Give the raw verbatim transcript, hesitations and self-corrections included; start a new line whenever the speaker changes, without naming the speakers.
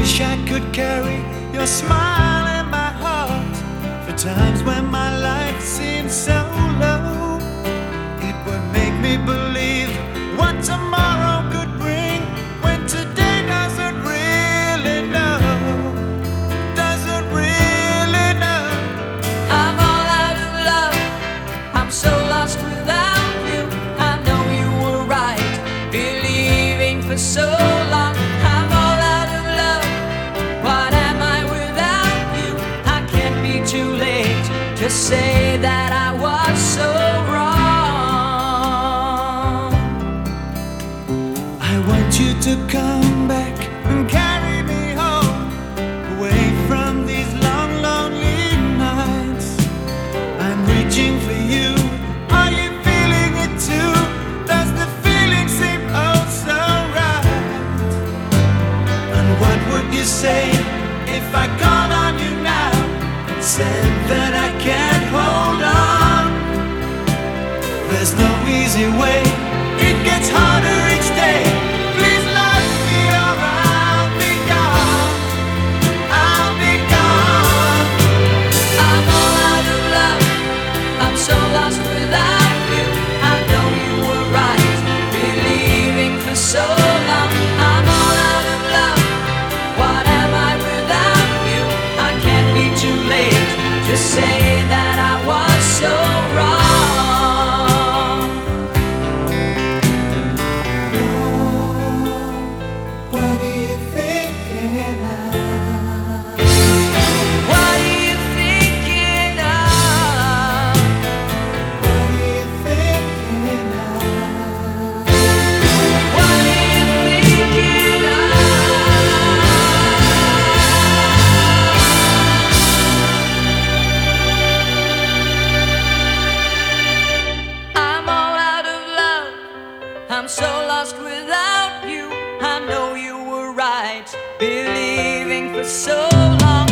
wish I could carry your smile in my heart for times when my life seems so low. It would make me believe what tomorrow could bring when today doesn't really know, doesn't really know.
I'm all out of love, I'm so lost without you. I know you were right, believing for so long. I'm all out of love, what am I without you? I can't be too late to say that I was so wrong.
I want you to come back and carry me home, away from these long, lonely nights. I'm reaching for you. Are you feeling it too? Does the feeling seem oh so right? And what would you say if I called on you now and said that I can't hold on? There's no easy way, it gets harder each day. Please love me or I'll be gone, I'll be gone.
I'm all out of love, I'm so lost without you. I know you were right, believing for so long. I'm all out of love, what am I without you? I can't be too late to say that I was so wrong.
What are you thinking of?
What are you thinking of?
What are you thinking of?
What are you thinking of? I'm all out of love, I'm so lost without you. I know you were right, believing for so long.